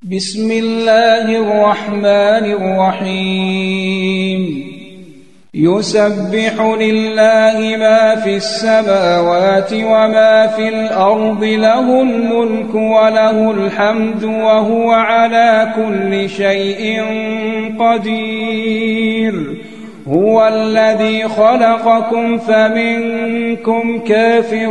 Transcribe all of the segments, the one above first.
بسم الله الرحمن الرحيم يسبح لله ما في السماوات وما في الأرض له الملك وله الحمد وهو على كل شيء قدير هو الذي خلقكم فمنكم كافر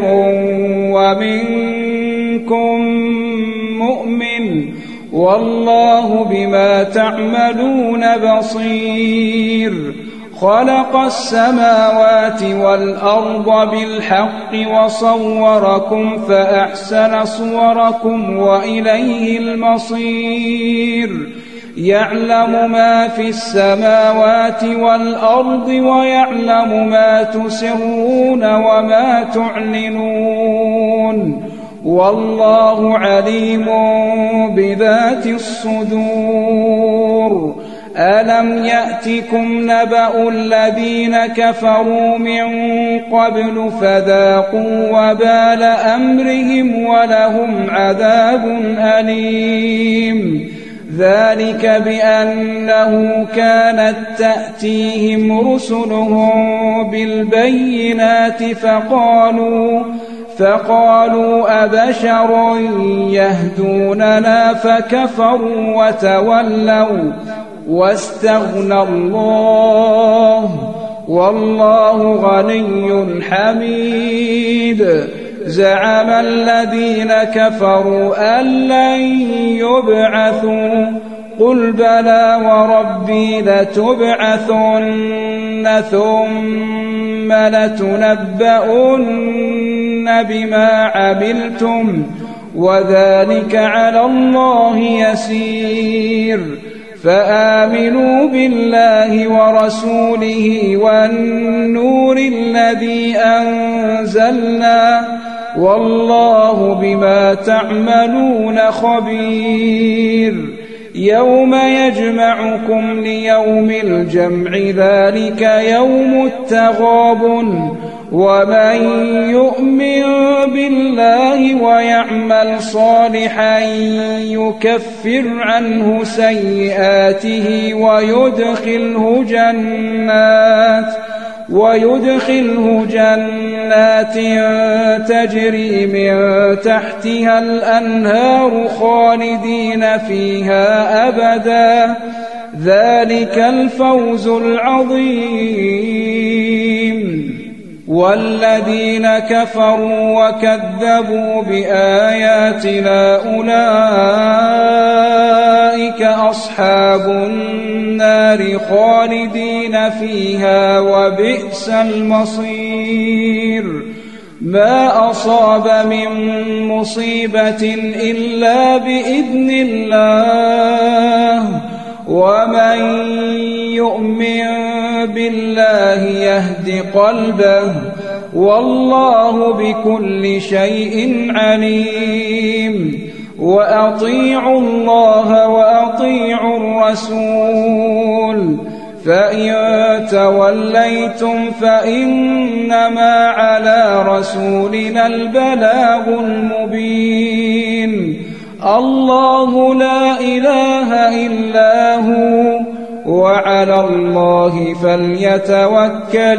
ومنكم مؤمن والله بما تعملون بصير خلق السماوات والأرض بالحق وصوركم فأحسن صوركم وإليه المصير يعلم ما في السماوات والأرض ويعلم ما تسرون وما تعلنون والله عليم بذات الصدور ألم يأتكم نبأ الذين كفروا من قبل فذاقوا وبال أمرهم ولهم عذاب أليم ذلك بأنه كانت تأتيهم رسلهم بالبينات فقالوا أبشر يهدوننا فكفروا وتولوا واستغنى الله والله غني حميد زعم الذين كفروا أن لن يبعثوا قل بلى وربي لتبعثن ثم لتنبؤن بما عملتم وذلك على الله يسير فآمنوا بالله ورسوله والنور الذي أنزلنا والله بما تعملون خبير يوم يجمعكم ليوم الجمع ذلك يوم التغابن ومن يؤمن بالله ويعمل صالحا يكفر عنه سيئاته ويدخله جنات تجري من تحتها الأنهار خالدين فيها أبدا ذلك الفوز العظيم والذين كفروا وكذبوا بآياتنا أولئك أصحاب النار خالدين فيها وبئس المصير ما أصاب من مصيبة إلا بإذن الله ومن يؤمن بالله يهد قلبه والله بكل شيء عليم وأطيعوا الله وأطيعوا الرسول فإن توليتم فإنما على رسولنا البلاغ المبين الله لا إله إلا هو وعلى الله فليتوكل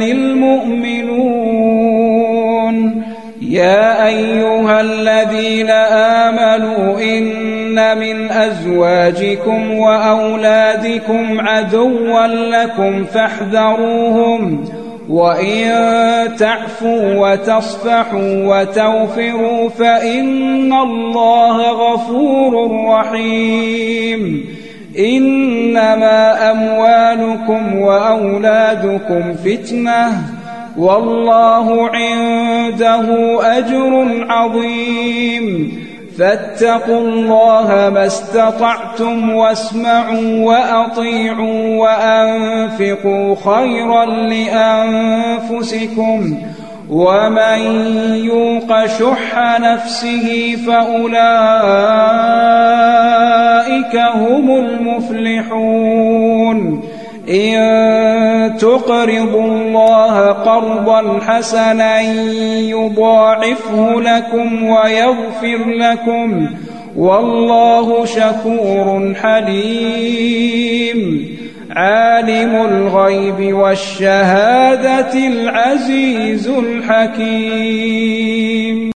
المؤمنون يا أيها الذين آمنوا إن من أزواجكم وأولادكم عدوا لكم فاحذروهم وإن تعفوا وتصفحوا وتغفروا فإن الله غفور رحيم إنما أموالكم وأولادكم فتنة والله عنده أجر عظيم فاتقوا الله ما استطعتم واسمعوا وأطيعوا وأنفقوا خيرا لأنفسكم ومن يوق شح نفسه فأولئك هم المفلحون إن تقرضوا الله قرضا حسنا يضاعفه لكم ويغفر لكم والله شكور حليم عالم الغيب والشهادة العزيز الحكيم.